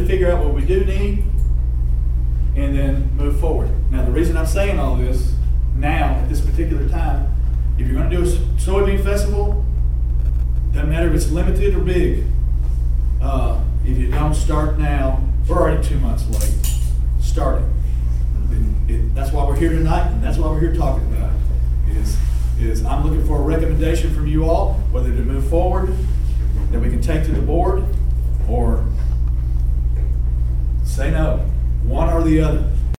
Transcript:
to figure out what we do need and then move forward. Now, the reason I'm saying all this now, at this particular time, if you're going to do a soybean festival, doesn't matter if it's limited or big. If you don't start now, we're already 2 months late. Start it. That's why we're here tonight, and that's why we're here talking about it. Is I'm looking for a recommendation from you all, whether to move forward, that we can take to the board, or say no, one or the other.